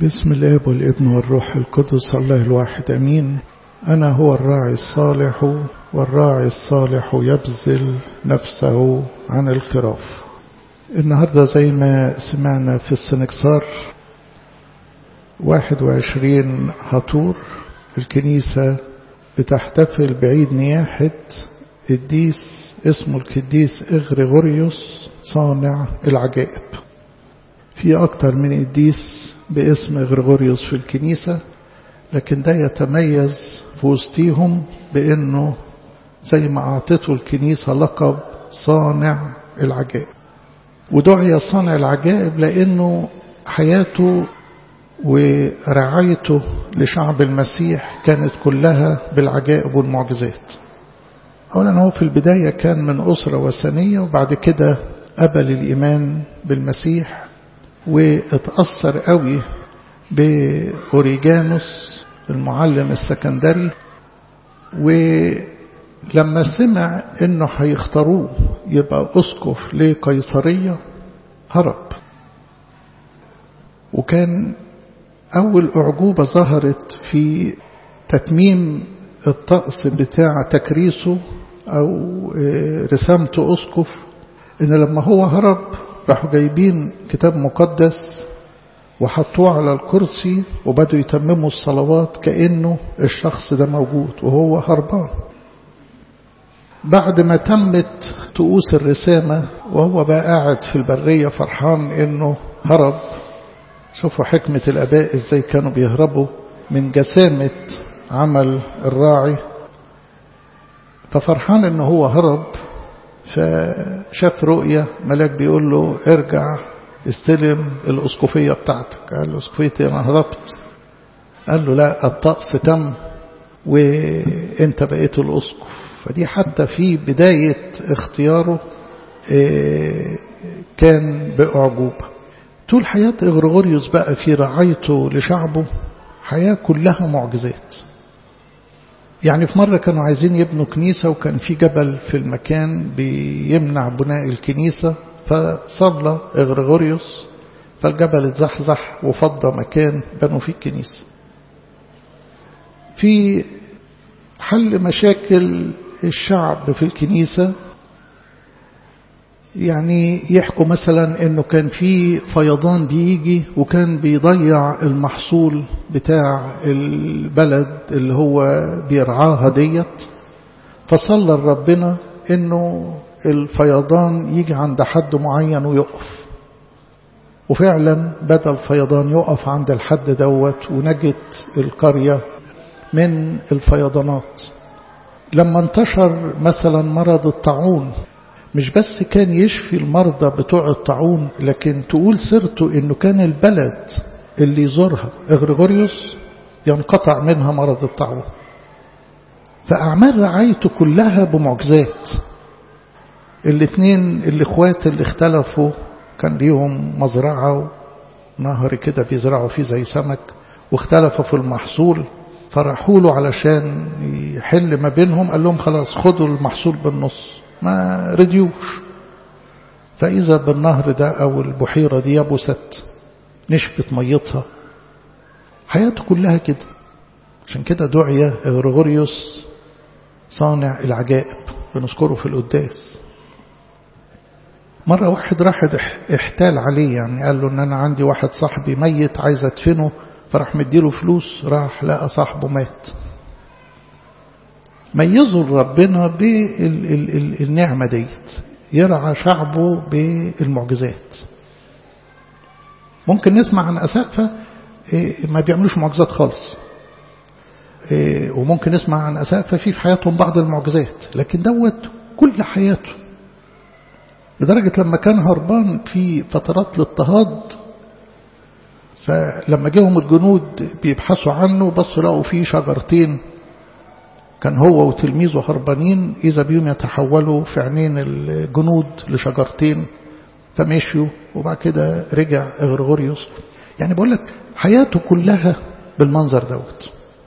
بسم الآب والابن والروح القدس الله الواحد أمين. أنا هو الراعي الصالح، والراعي الصالح يبذل نفسه عن الخراف. النهاردة زي ما سمعنا في السنكسار 21 هطور الكنيسة بتحتفل بعيد نياحة قديس اسمه القديس إغريغوريوس صانع العجائب. في أكتر من قديس باسم إغريغوريوس في الكنيسة، لكن ده يتميز في وسطيهم بأنه زي ما أعطته الكنيسة لقب صانع العجائب. ودعي صانع العجائب لأنه حياته ورعايته لشعب المسيح كانت كلها بالعجائب والمعجزات. أولا هو في البداية كان من أسرة وثنية، وبعد كده قبل الإيمان بالمسيح واتأثر قوي بأوريجانوس المعلم السكندري، ولما سمع انه هيختاروه يبقى أسقف لقيصرية هرب. وكان أول أعجوبة ظهرت في تتميم الطقس بتاع تكريسه أو رسامته أسقف، إن لما هو هرب راحوا جايبين كتاب مقدس وحطوه على الكرسي وبدوا يتمموا الصلوات كأنه الشخص ده موجود وهو هربان. بعد ما تمت طقوس الرسامة وهو بقى قاعد في البرية فرحان إنه هرب. شوفوا حكمة الآباء إزاي كانوا بيهربوا من جسامة عمل الراعي. ففرحان إنه هو هرب، فشاف رؤية ملاك بيقول له ارجع استلم الأسقفية بتاعتك. قال له أسقفيتي أنا هربت. قال له لا، الطقس تم وانت بقيت الأسقف. فدي حتى في بداية اختياره كان بأعجوبة. طول حياة إغريغوريوس بقى في رعايته لشعبه حياة كلها معجزات. يعني في مرة كانوا عايزين يبنوا كنيسة، وكان في جبل في المكان بيمنع بناء الكنيسة، فصلى إغريغوريوس فالجبل اتزحزح وفضى مكان بنوا فيه الكنيسة. في حل مشاكل الشعب في الكنيسة، يعني يحكوا مثلا انه كان في فيضان بيجي وكان بيضيع المحصول بتاع البلد اللي هو بيرعاها ديت، فصلى ربنا انه الفيضان يجي عند حد معين ويقف. وفعلا بدأ الفيضان يقف عند الحد دوت، ونجت القرية من الفيضانات. لما انتشر مثلا مرض الطاعون، مش بس كان يشفي المرضى بتوع الطاعون، لكن تقول سيرته انه كان البلد اللي يزورها إغريغوريوس ينقطع منها مرض الطاعون. فأعمال رعايته كلها بمعجزات. الاثنين الاخوات اللي اختلفوا كان ليهم مزرعة ونهر كده بيزرعوا فيه زي سمك، واختلفوا في المحصول، فرحوا له علشان يحل ما بينهم. قال لهم خلاص خدوا المحصول بالنص، ما رديوش. فإذا بالنهر ده أو البحيرة دي يبست، نشفت ميتها. حياته كلها كده. عشان كده دعي إغريغوريوس صانع العجائب، بنذكره في القداس. مرة واحد راح احتال عليه، يعني قال له ان انا عندي واحد صاحبي ميت عايز ادفنه، فراح مديله فلوس، راح لقى صاحبه مات. ميزوا ربنا بالنعمة ديت، يرعى شعبه بالمعجزات. ممكن نسمع عن أساقفة ما بيعملوش معجزات خالص، وممكن نسمع عن أساقفة في حياتهم بعض المعجزات، لكن دوت كل حياته. لدرجة لما كان هربان في فترات الاضطهاد، فلما جاهم الجنود بيبحثوا عنه بصوا لقوا فيه شجرتين، كان هو وتلميذه هربانين، إذا بيهم يتحولوا في عينين الجنود لشجرتين، فمشيوا. وبعد كده رجع إغريغوريوس. يعني بقول لك حياته كلها بالمنظر دوت.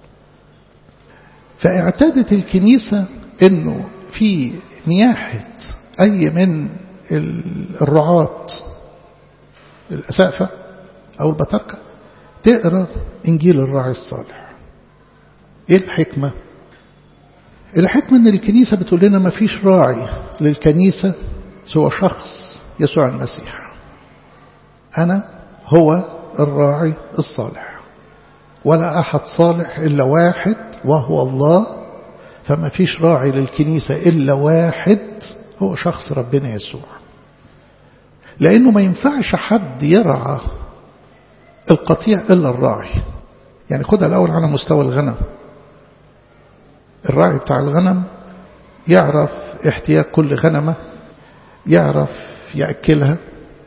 فاعتادت الكنيسة انه في نياحة اي من الرعاة الأسقفة أو البطاركة تقرأ إنجيل الراعي الصالح. إيه الحكمة؟ الحكمة أن الكنيسة بتقول لنا ما فيش راعي للكنيسة سوى شخص يسوع المسيح. أنا هو الراعي الصالح، ولا أحد صالح إلا واحد وهو الله. فما فيش راعي للكنيسة إلا واحد، هو شخص ربنا يسوع. لأنه ما ينفعش حد يرعى القطيع إلا الراعي. يعني خدها الأول على مستوى الغنم. الراعي بتاع الغنم يعرف احتياج كل غنمة، يعرف يأكلها،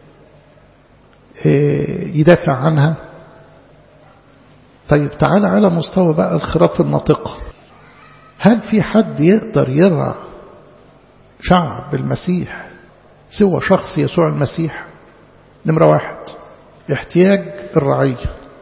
يدافع عنها. طيب تعال على مستوى بقى الخراف الناطقة. هل في حد يقدر يرعى شعب المسيح سوى شخص يسوع المسيح؟ نمرة واحد احتياج الرعية.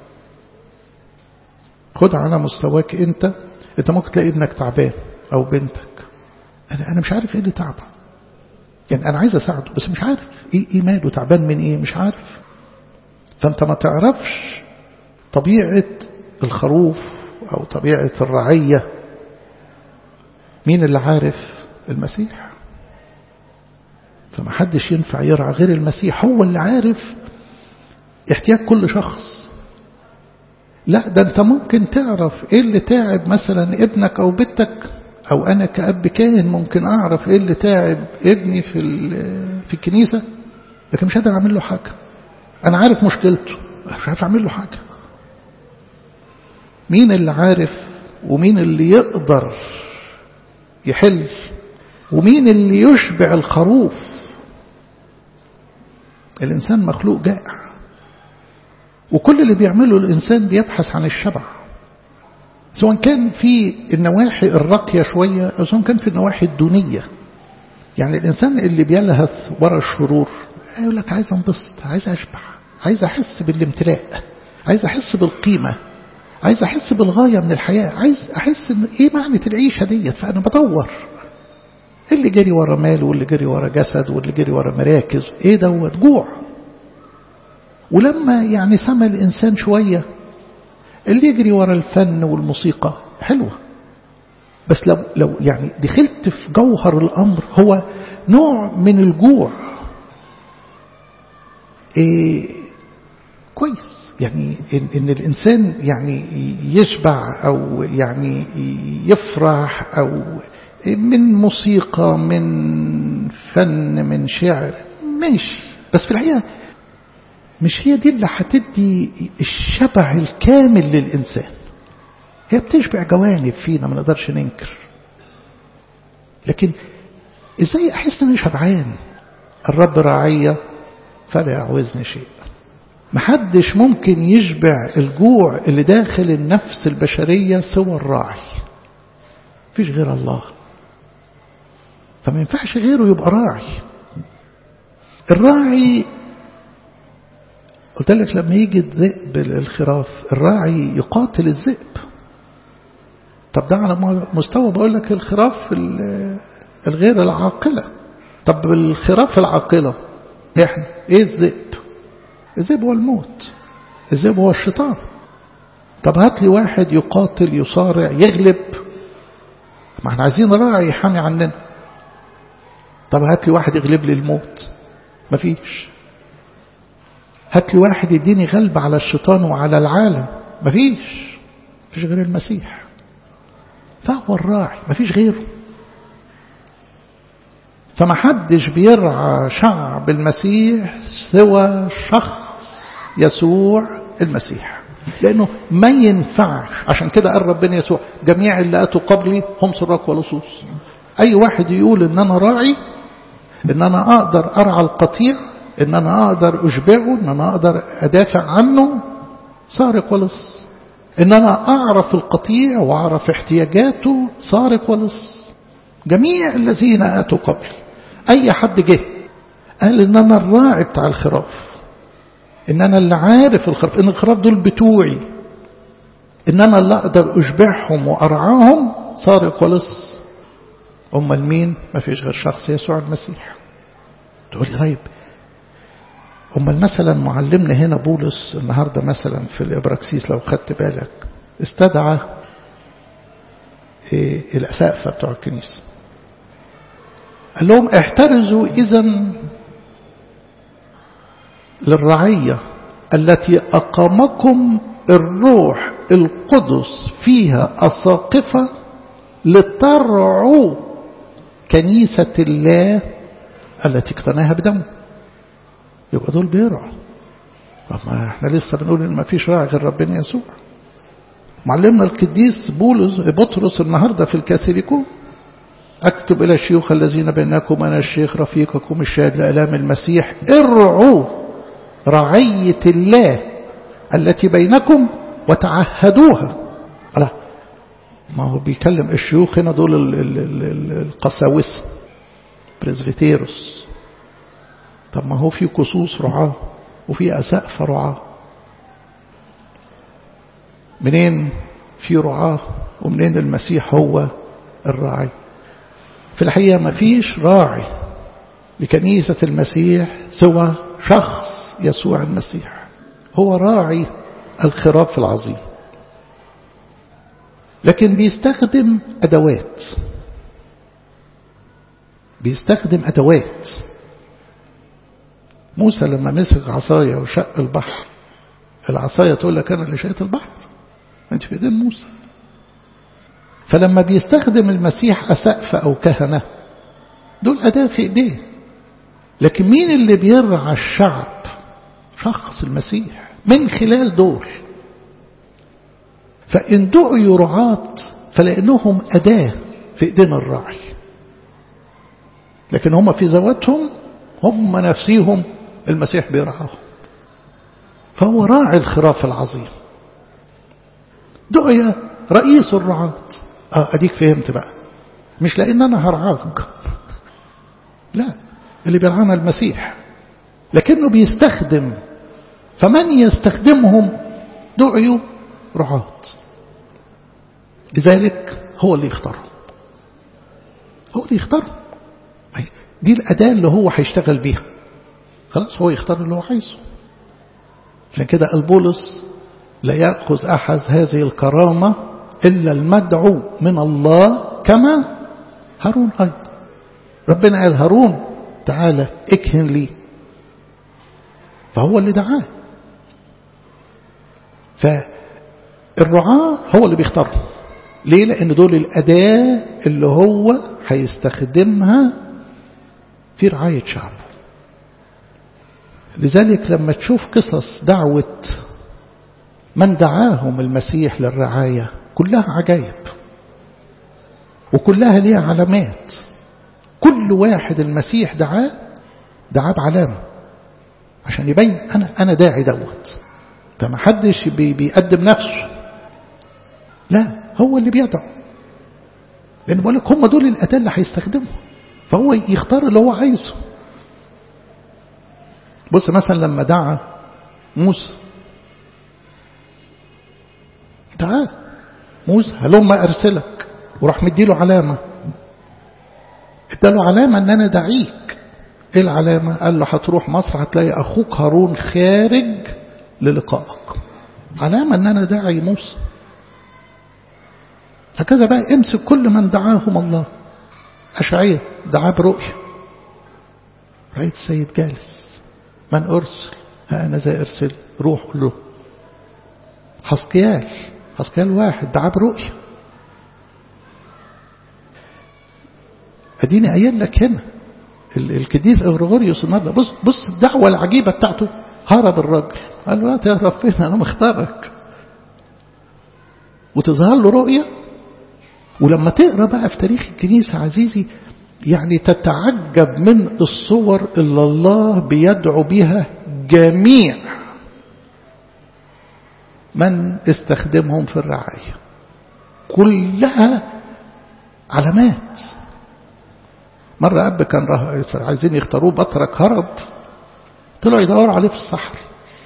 خد على مستواك انت ممكن تلاقي ابنك تعبان او بنتك، انا مش عارف ايه اللي تعبه، يعني انا عايز اساعده بس مش عارف ايه ماله، تعبان من ايه، مش عارف. فانت ما تعرفش طبيعة الخروف او طبيعة الرعية. مين اللي عارف؟ المسيح. فما حدش ينفع يرعى غير المسيح، هو اللي عارف احتياج كل شخص. لا ده انت ممكن تعرف ايه اللي تعب مثلا ابنك او بنتك، او انا كأب كاهن ممكن اعرف ايه اللي تعب ابني في الكنيسة، لكن مش قادر اعمل له حاجة. انا عارف مشكلته، مش عارف اعمل له حاجة. مين اللي عارف ومين اللي يقدر يحل ومين اللي يشبع الخروف؟ الإنسان مخلوق جائع، وكل اللي بيعمله الإنسان بيبحث عن الشبع، سواء كان في النواحي الراقية شوية أو سواء كان في النواحي الدونية. يعني الإنسان اللي بيلهث ورا الشرور يقول لك عايز انبسط، عايز أشبع، عايز أحس بالامتلاء، عايز أحس بالقيمة، عايز أحس بالغاية من الحياة، عايز أحس إن إيه معنى العيشة ديت. فأنا بدور اللي جري ورا مال واللي جري ورا جسد واللي جري ورا مراكز، إيه دوت جوع. ولما يعني سمى الإنسان شوية اللي يجري ورا الفن والموسيقى حلوة، بس لو يعني دخلت في جوهر الأمر هو نوع من الجوع. كويس يعني إن الإنسان يعني يشبع أو يعني يفرح، أو من موسيقى، من فن، من شعر، ماشي. بس في الحقيقة مش هي دي اللي هتدي الشبع الكامل للإنسان. هي بتشبع جوانب فينا ما نقدرش ننكر، لكن ازاي احس ان انا شبعان؟ الرب راعية فلا يعوزني شيء. محدش ممكن يشبع الجوع اللي داخل النفس البشرية سوى الراعي، فيش غير الله. فما ينفعش غيره يبقى راعي. الراعي قلت لك لما يجي الذئب للخراف، الراعي يقاتل الذئب. طب ده على مستوى بقول لك الخراف الغير العاقلة. طب الخراف العاقلة احنا ايه؟ الذئب. الذئب هو الموت، الذئب هو الشيطان. طب هات لي واحد يقاتل يصارع يغلب، ما احنا عايزين راعي يحامي عننا. طب هات لي واحد يغلب لي الموت، مفيش. هات لي واحد يديني غلبة على الشيطان وعلى العالم، مفيش غير المسيح. فهو الراعي، مفيش غيره. فما حدش بيرعى شعب المسيح سوى شخص يسوع المسيح، لأنه ما ينفعش. عشان كده قال ربنا يسوع جميع اللي أتوا قبلي هم سراق ولصوص. أي واحد يقول إن أنا راعي، إن أنا أقدر أرعى القطيع، إن أنا أقدر أشبعه، إن أنا أقدر أدافع عنه، سارق ولص. إن أنا أعرف القطيع وأعرف احتياجاته، سارق ولص. جميع الذين أتوا قبلي، أي حد جه قال إن أنا الراعي بتاع الخراف، إن أنا اللي عارف الخراف، إن الخراف دول بتوعي، إن أنا اللي أقدر أشبعهم وأرعاهم، سارق ولص. أمال مين؟ ما فيش غير شخص يسوع المسيح. تقول لي طيب أمال مثلا معلمنا هنا بولس النهاردة مثلا في الإبراكسيس لو خدت بالك استدعى الأسقفة بتوع الكنيسة، قال لهم احترزوا إذن للرعية التي أقامكم الروح القدس فيها أساقفة لترعوا كنيسة الله التي اقتناها بدمه. يبقى دول بيرعوا. ما احنا لسه بنقول ان ما فيش راعي غير ربنا يسوع. معلمنا القديس بطرس النهارده في الكاثوليكو اكتب الى الشيوخ الذين بينكم انا الشيخ رفيقكم الشاهد لآلام المسيح ارعوا رعية الله التي بينكم وتعهدوها. لا ما هو بيكلم الشيوخ هنا دول القساوسة بريزفيتيروس. طب ما هو في كسوس رعاه وفي أسقف رعاه. منين في رعاه ومنين المسيح هو الراعي؟ في الحقيقة ما فيش راعي لكنيسة المسيح سوى شخص يسوع المسيح، هو راعي الخراف العظيم. لكن بيستخدم أدوات. موسى لما مسك عصاية وشق البحر، العصاية تقول لك أنا اللي شقت البحر، أنت في إيدين موسى. فلما بيستخدم المسيح أسقفة أو كهنة دول أداة في إيديه، لكن مين اللي بيرعى الشعب؟ شخص المسيح من خلال دول. فإن دعوا رعاة فلأنهم أداة في إيدين الراعي، لكن هم في ذواتهم هم نفسيهم المسيح بيرعاهم. فهو راعي الخراف العظيم. دعي رئيس الرعاة. أديك فهمت بقى، مش لأن أنا هرعاك، لا، اللي بيرعانا المسيح، لكنه بيستخدم. فمن يستخدمهم دعيوا رعاة، لذلك هو اللي يختارهم. دي الأداة اللي هو هيشتغل بيها. خلاص هو يختار اللي هو عايزه. عشان كده قال بولس لا يأخذ أحد هذه الكرامة إلا المدعو من الله كما هارون أيضا. ربنا قال هارون تعالى اكهن لي، فهو اللي دعاه. فالرعاة هو اللي بيختارهم. ليه؟ لأن دول الأداة اللي هو هيستخدمها في رعاية شعبه. لذلك لما تشوف قصص دعوة من دعاهم المسيح للرعاية كلها عجائب وكلها ليها علامات. كل واحد المسيح دعاه بعلامة عشان يبين أنا داعي دوت. فما حدش بيقدم نفسه، لا، هو اللي بيدعو. لأن بقول لك هم دول الأداة اللي هيستخدمهم، فهو يختار اللي هو عايزه. بص مثلا لما دعا موسى، دعاه موسى هلما أرسلك، وراح مديله علامة، اداله علامة ان انا دعيك. ايه العلامة؟ قال له هتروح مصر هتلاقي اخوك هارون خارج للقائك. علامة ان انا داعي موسى. هكذا بقى امسك كل من دعاهم الله. أشعياء دعاه برؤية، رأيت السيد جالس، من أرسل؟ ها أنا ذا أرسل، روح له. حسقيال واحد دعاه برؤية. أديني قايل لك هنا القديس غريغوريوس النهارده. بص الدعوة العجيبة بتاعته. هرب الراجل، قال له لا تهرب فين، أنا مختارك. وتظهر له رؤية. ولما تقرأ بقى في تاريخ الكنيسة عزيزي يعني تتعجب من الصور اللي الله بيدعو بها جميع من استخدمهم في الرعاية. كلها علامات. مرة أب كان عايزين يختاروه بطرك، هرب، طلعوا يدوروا عليه في الصحراء.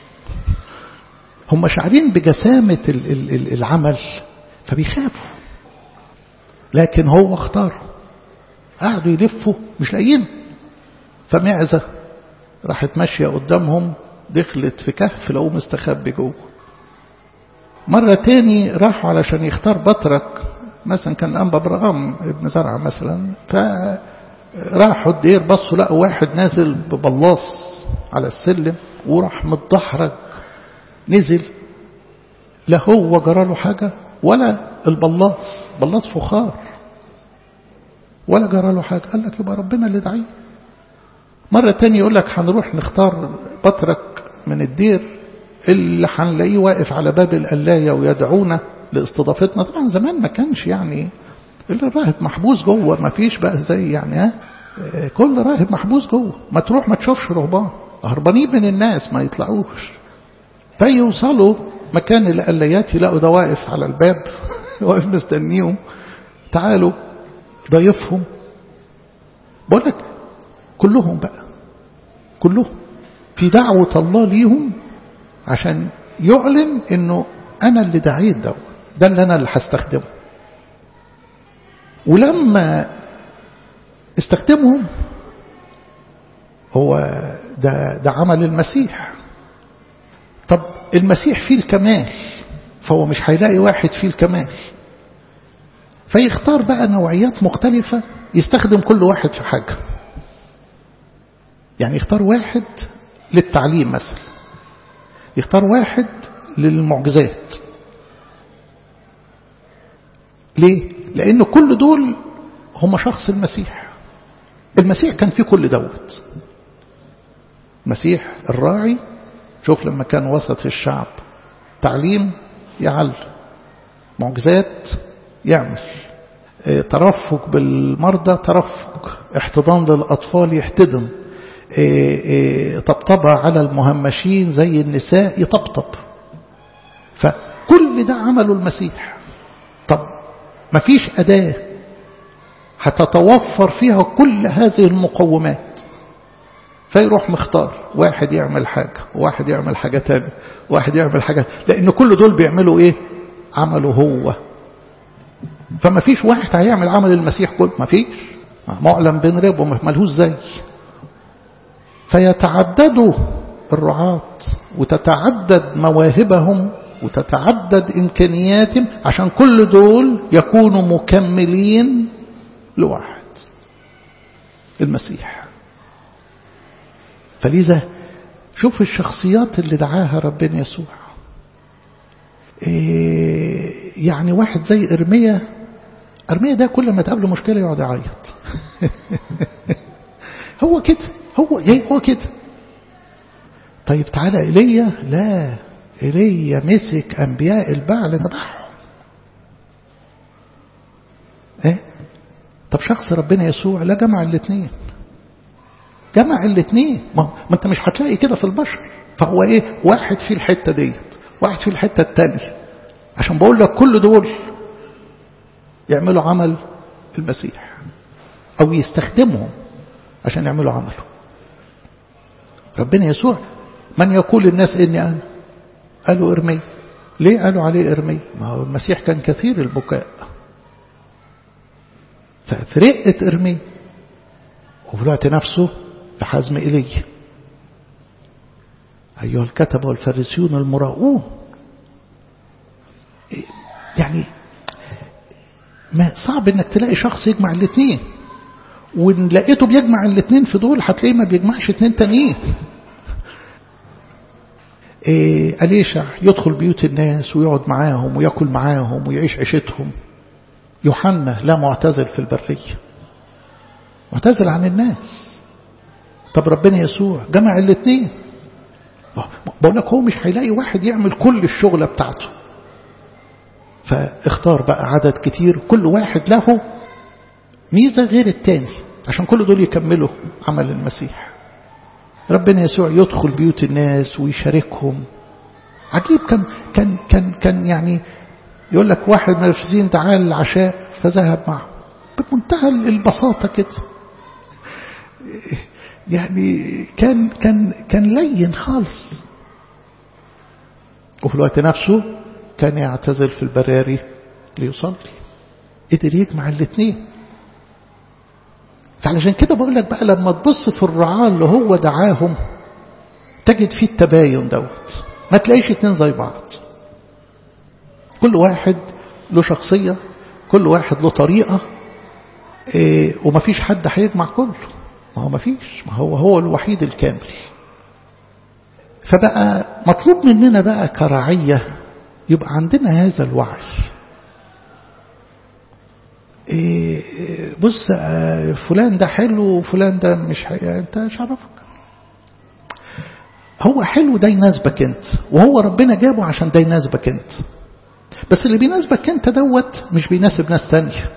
هم شعرين بجسامة العمل فبيخافوا، لكن هو اختار. قعدوا يلفوا مش لاقيين. فمعزة راحت ماشية قدامهم، دخلت في كهف لقوه مستخبي جوه. مرة تاني راحوا علشان يختار بطرك، مثلا كان أنبا برغم ابن زرعة مثلا، فراحوا الدير بصوا لقوا واحد نازل ببلاص على السلم وراح متدحرج نزل، لا هو جراله حاجة ولا بلاص فخار ولا جراله حاجة. قال لك يبقى ربنا اللي دعيه. مرة تاني يقول لك هنروح نختار بطرك من الدير اللي هنلاقيه واقف على باب القلاية ويدعونا لاستضافتنا. طبعا زمان ما كانش يعني الراهب محبوس جوه، ما فيش بقى زي يعني كل راهب محبوس جوه، ما تروح ما تشوفش رهبان هربانين من الناس ما يطلعوش. فيوصلوا مكان القلايات يلاقوا ده واقف على الباب واقف مستنيهم، تعالوا ضيفهم. بقول لك كلهم بقى كلهم في دعوة الله ليهم عشان يعلن انه انا اللي دعيت ده اللي انا اللي هستخدمه. ولما استخدمهم هو ده عمل المسيح. طب المسيح فيه الكمال، فهو مش هيلاقي واحد فيه الكمال، فيختار بقى نوعيات مختلفة يستخدم كل واحد في حاجة. يعني يختار واحد للتعليم مثلا، يختار واحد للمعجزات. ليه؟ لأن كل دول هم شخص المسيح. المسيح كان فيه كل دوت. المسيح الراعي، شوف لما كان وسط الشعب تعليم يعلم، معجزات يعمل، ترفق بالمرضى ترفق، احتضان للأطفال يحتضن، طبطبة على المهمشين زي النساء يطبطب. فكل ده عمله المسيح. طب ما فيش أداة هتتوفر فيها كل هذه المقومات، فيروح مختار واحد يعمل حاجة وواحد يعمل حاجة تانية وواحد يعمل حاجة، لأن كل دول بيعملوا إيه؟ عمله هو. فما فيش واحد هيعمل عمل المسيح كله، ما فيش، معلم بين رب وملهوش زي. فيتعددوا الرعاة وتتعدد مواهبهم وتتعدد إمكانياتهم عشان كل دول يكونوا مكملين لواحد المسيح. فلذا شوف الشخصيات اللي دعاها ربنا يسوع. يعني واحد زي إرميا ده كل ما تقابله مشكلة يقعد يعيط هو كده هو كده. طيب تعالى إيليا، لا إيليا مسك أنبياء البعل ذبحهم. طب شخص ربنا يسوع لا جمع الاثنين، ما انت مش هتلاقي كده في البشر. فهو ايه؟ واحد في الحتة ديت واحد في الحتة التانية، عشان بقول لك كل دول يعملوا عمل المسيح او يستخدمهم عشان يعملوا عمله. ربنا يسوع من يقول الناس اني انا؟ قالوا ارمي. ليه قالوا عليه ارمي؟ ما هو المسيح كان كثير البكاء، ففي رقة ارمي وفي الوقت نفسه لحزم إيليا. أيها الكتبة والفريسيون المراؤون. يعني ما صعب انك تلاقي شخص يجمع الاثنين، وان لقيته بيجمع الاثنين في دول هتلاقيه ما بيجمعش اثنين تانيين. أليشع يدخل بيوت الناس ويقعد معاهم ويأكل معاهم ويعيش عيشتهم. يوحنا لا معتزل في البرية، معتزل عن الناس. طب ربنا يسوع جمع الاثنين. بقول لك هو مش هيلاقي واحد يعمل كل الشغلة بتاعته، فاختار بقى عدد كتير كل واحد له ميزة غير التاني عشان كل دول يكملوا عمل المسيح. ربنا يسوع يدخل بيوت الناس ويشاركهم. عجيب كان يعني يقول لك واحد من الفريسيين دعاه للعشاء فذهب معه بمنتهى البساطة كده. يعني كان لين خالص. وفي الوقت نفسه كان يعتزل في البراري ليصلي. قدر يجمع الاثنين. فعلشان كده بقول لك بقى لما تبص في الرعاة اللي هو دعاهم تجد فيه التباين دوت، ما تلاقيش اتنين زي بعض. كل واحد له شخصية، كل واحد له طريقة، ومفيش حد هيجمع كله. ما هو مفيش، ما هو الوحيد الكامل. فبقى مطلوب مننا بقى كرعية يبقى عندنا هذا الوعي. بص فلان ده حلو وفلان ده مش انت مش عارفك. هو حلو ده يناسبك انت، وهو ربنا جابه عشان ده يناسبك انت، بس اللي بيناسبك انت دوت مش بيناسب ناس تانية.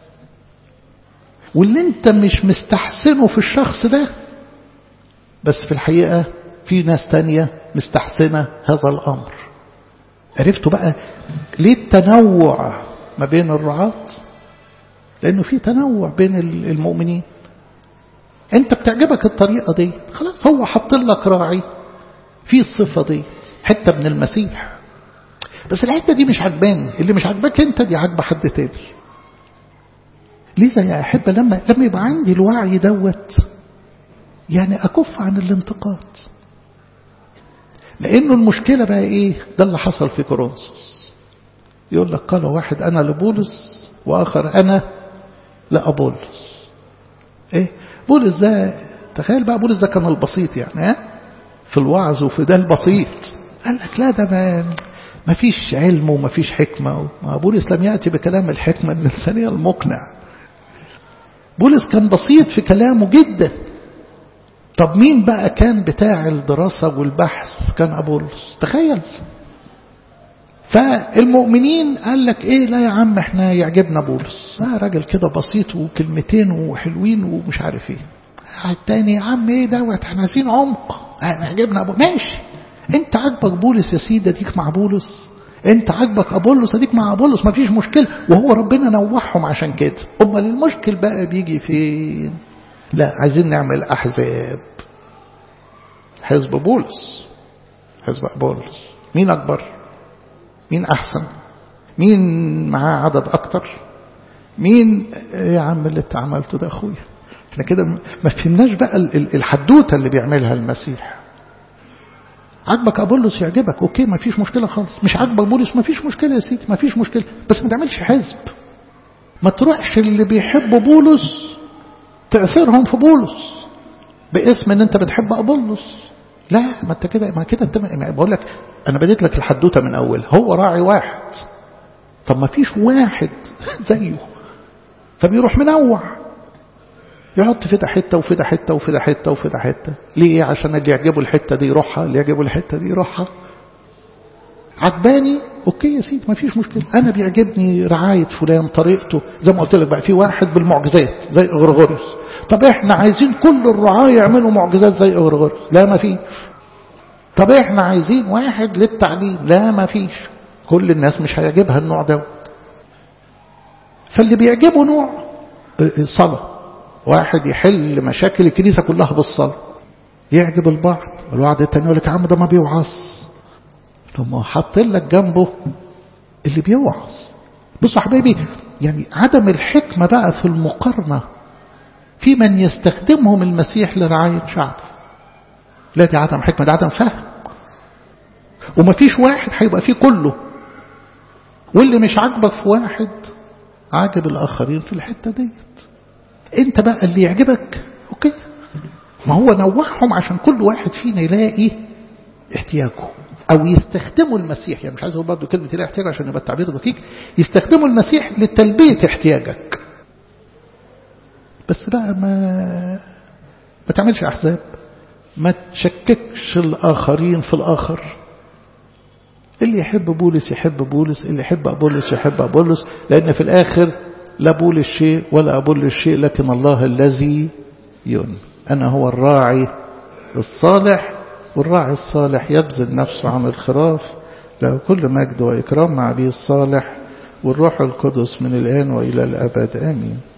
واللي انت مش مستحسنه في الشخص ده بس في الحقيقة في ناس تانية مستحسنة هذا الأمر. عرفتوا بقى ليه التنوع ما بين الرعاة؟ لأنه في تنوع بين المؤمنين. انت بتعجبك الطريقة دي، خلاص هو حط لك راعي في الصفة دي، حتة من المسيح. بس الحتة دي مش عجباني، اللي مش عجبك انت دي عجبة حد تاني. لذا يا أحبة لما يبقى عندي الوعي دوت يعني أكف عن الانتقاد. لأنه المشكلة بقى إيه؟ ده اللي حصل في كورنثوس. يقول لك قال واحد أنا لبولس وآخر أنا لأبولس. إيه؟ بولس ده تخيل بقى، بولس ده كان البسيط يعني في الوعظ وفي ده البسيط. قال لك لا ده ما فيش علم وما فيش حكمة. بولس لم يأتي بكلام الحكمة الإنسانية المقنع. بولس كان بسيط في كلامه جدا. طب مين بقى كان بتاع الدراسة والبحث؟ كان أبولس. تخيل. فالمؤمنين قال لك ايه، لا يا عم احنا يعجبنا بولس، راجل كده بسيط وكلمتين وحلوين ومش عارف ايه. التاني يا عم ايه دوت، احنا عايزين عمق، يعجبنا ابولس. ماشي، انت عاجبك بولس يا سيدي اديك مع بولس، انت عاجبك ابولس اديك مع ابولس، ما فيش مشكله. وهو ربنا نوعهم عشان كده. امال المشكل بقى بيجي فين؟ لا عايزين نعمل احزاب. حزب بولس، حزب ابولس، مين اكبر؟ مين احسن؟ مين معاه عدد اكتر؟ مين يا عم اللي انت عملته ده اخويا؟ احنا كده ما فهمناش بقى الحدوته اللي بيعملها المسيح. عجبك أبولس يعجبك، أوكي ما فيش مشكلة خالص. مش عجبك بولس ما فيش مشكلة يا سيدي، ما فيش مشكلة. بس ما تعملش حزب. ما تروحش اللي بيحبوا بولس تأثيرهم في بولس باسم ان انت بتحب أبولس. لا، ما انت كده، ما كده انت بقول لك انا بديت لك الحدوته من اول. هو راعي واحد، طب ما فيش واحد زيه، فبيروح منوع، يحط في ده حته وفي ده حته وفي ده حته وفي ده حته. ليه؟ عشان اللي يعجبه الحته دي يروحها، اللي يعجبه الحته دي يروحها. عجباني اوكي يا سيدي ما فيش مشكله. انا بيعجبني رعايه فلان، طريقته. زي ما قلت لك بقى في واحد بالمعجزات زي غرغوريوس. طب احنا عايزين كل الرعاة يعملوا معجزات زي غرغوريوس. لا ما فيش. طب احنا عايزين واحد للتعليم. لا ما فيش. كل الناس مش هيعجبها النوع ده. فاللي بيعجبه نوع الصلاه، واحد يحل مشاكل الكنيسة كلها بالصلاة، يعجب البعض. الواحد التاني يقول لك يا عم ده ما بيوعظ. لما حط لك جنبه اللي بيوعظ. بصوا حبايبي، يعني عدم الحكمة بقى في المقارنة في من يستخدمهم المسيح لرعاية شعبه. لا دي عدم حكمة، ده عدم فهم. وما فيش واحد هيبقى فيه كله، واللي مش عاجبك في واحد عاجب الآخرين في الحتة ديت. انت بقى اللي يعجبك اوكي. ما هو نوعهم عشان كل واحد فينا يلاقي احتياجه، او يستخدموا المسيح. يعني مش عايز اقول برضه كلمه لا احتياج عشان يبقى التعبير دقيق. يستخدموا المسيح لتلبيه احتياجك. بس بقى ما تعملش احزاب، ما تشككش الاخرين في الاخر. اللي يحب بولس يحب بولس، اللي يحب أبولس يحب أبولس، لأن في الآخر لا بولس شيء ولا أبولس شيء، لكن الله الذي ينمي. أنا هو الراعي الصالح، والراعي الصالح يبذل نفسه عن الخراف. له كل مجد وإكرام مع أبيه الصالح والروح القدس من الآن وإلى الأبد آمين.